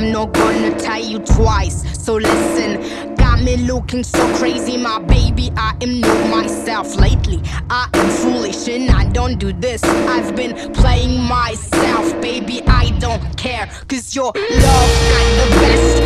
I'm not gonna tell you twice, so listen. Got me looking so crazy, my baby, I am not myself. Lately, I am foolish and I don't do this. I've been playing myself, baby, I don't care. Cause your love got the best